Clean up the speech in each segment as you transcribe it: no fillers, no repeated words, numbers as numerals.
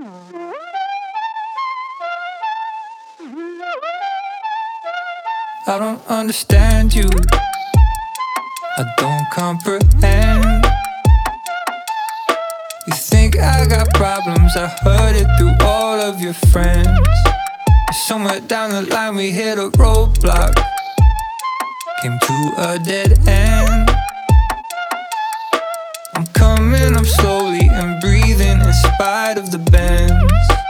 I don't understand you, I don't comprehend. You think I got problems, I heard it through all of your friends. Somewhere down the line we hit a roadblock, came to a dead end. I'm coming up slowly and breathing in spite of the bends.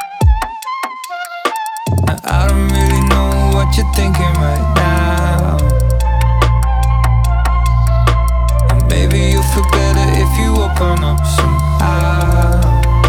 I don't really know what you're thinking right now, and maybe you'll feel better if you open up somehow.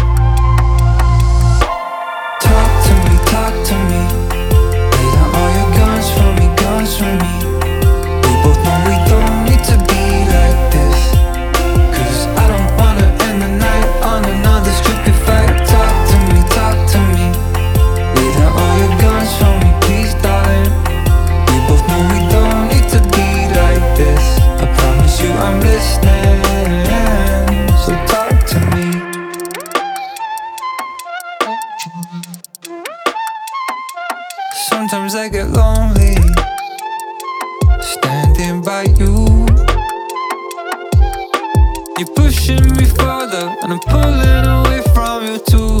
Talk to me, lay down all your guns for me, guns for me. We both know we don't need to be like this, 'cause I don't wanna end the night on another stupid fight. Talk to me, lay down all your guns for me, please darling. We both know we don't need to be like this. I promise you I'm listening, so talk to me. Sometimes I get lonely, standing by you. You're pushing me further, and I'm pulling away from you too.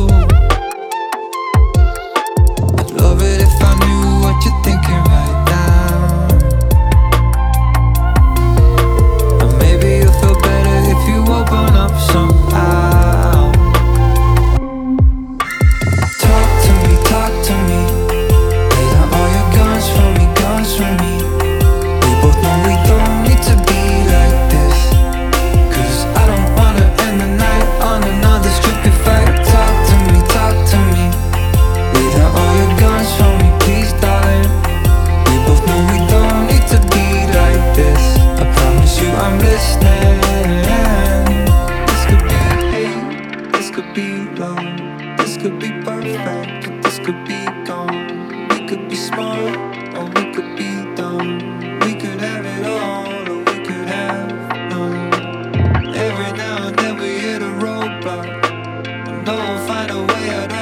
I'd love it if I knew what you're thinking right now, and maybe you'll feel better if you open up somehow. Talk to me, lay down all your guns for me, guns for me. We both know we don't need to be like this, 'cause I don't wanna end the night on another stupid fight. Talk to me, lay down all your guns for me, please darling. We both know we don't need to be like this. I promise you I'm listening. This could be hate, this could be love, this could be perfect, but this could be gone. We could be smart, or we could be dumb. We could have it all, or we could have none. Every now and then we hit a roadblock, and we'll find a way out